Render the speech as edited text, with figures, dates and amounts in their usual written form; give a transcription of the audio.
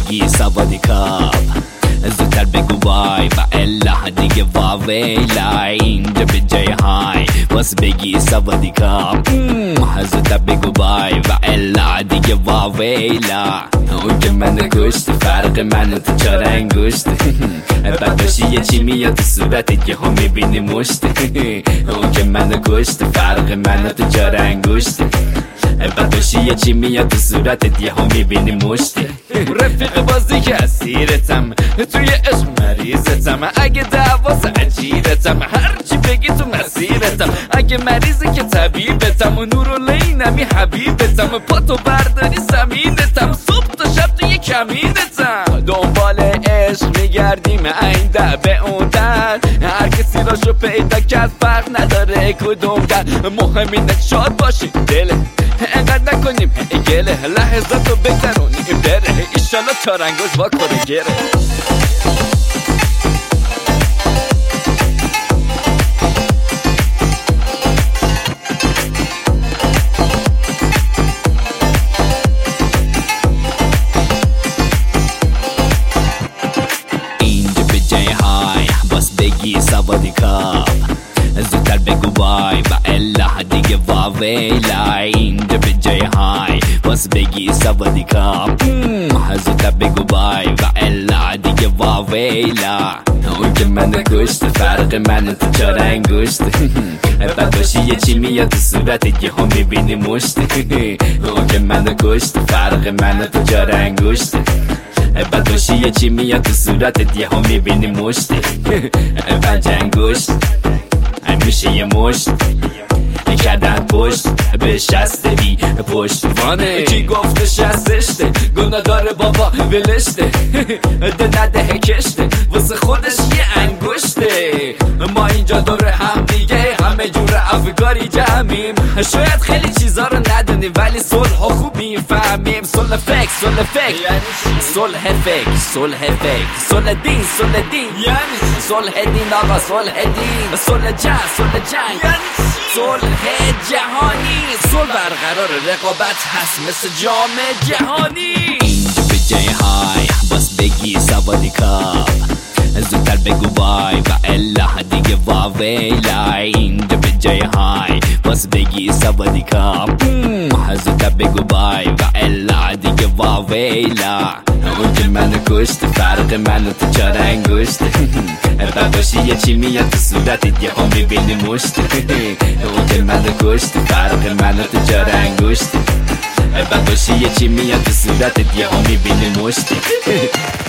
بگی سوادی کاپ، زودتر بگو وای و الا دیگه واویلا. اینجا به جای های باز بگی سوادی کاپ، زودتر بگو وای و الا دیگه واویلا. اون که من کشت فرق من تو چار انگشت، بعد باشی یه چی میاد تو صورتت که هم میبینی مشت. اون که من کشت فرق من تو چار انگشت، بعد باشی یه چی میاد تو صورتت یه هم میبینی مشت. رفیق بازی که اسیرتم، توی عشق مریضتم، اگه دعواس عجیرتم، هرچی بگی تو مسیرتم. اگه مریضی که طبیبتم، و نورالعینمی حبیبتم، پاتو برداری زمینتم، صبح تا شب توی کمینتم. دنبال عشق میگردیم این در به اون در، هر کسی راشو پیدا کرد فرق نداره کدوم در. مهم اینه شاد باشی دله، انقدر نکنیم گله، لحظاتو بگذرونیم بره، ایشالا چارنگوش با کره گره. اینجا به جای های باز بگی سوادی کاپ، زودتر بگو وای و الا دیگه واویلا. اینجا به جای های باز بگی سوادی کاپ، زودتر بگو وای و الا دیگه واویلا. اون که من کشت فرق من تو چار انگشت، بعد باشی یه چی میاد تو صورتت که هم میبینی مشت. اون که من کشت فرق من تو چار انگشت، بعد باشی یه چی میاد تو صورتت یه هم میبینی مشت. پنج انگشت همیشه یه مشت، کردن پشت به شستگی پشتوانه. کی گفته شستشته گناه داره بابا ولشته، ده نده کشته واسه خودش یه انگشته. ما اینجا دور هم دیگه همه جور افکاری جمعیم، شاید خیلی چیزا رو ندونیم ولی صلح خوب میفهمیم. صلح فکر صلح فکر یعنی صلح فکر صلح فکر صلح دین صلح دین یعنی صلح دین آقا صلح دین. صلح جنگ صلح جنگ یعنی صلح جهانی، صلح برقرار رقابت هست مثل جام جهانی. اینجا به جای های باز بگی سوادی کاپ، زودتر بگو وای و الا دیگه واویلا. اینجا به جای های باز بگی سوادی کاپ، زودتر بگو وای و الا دیگه واویلا. اون که من کشت فرق من تو چار انگشت، بعد باشی یه چی میاد تو صورتت یه هم میبینی مشت. اون که من کشت فرق من تو چار انگشت، بعد باشی یه چی میاد تو صورتت یه هم میبینی مشت.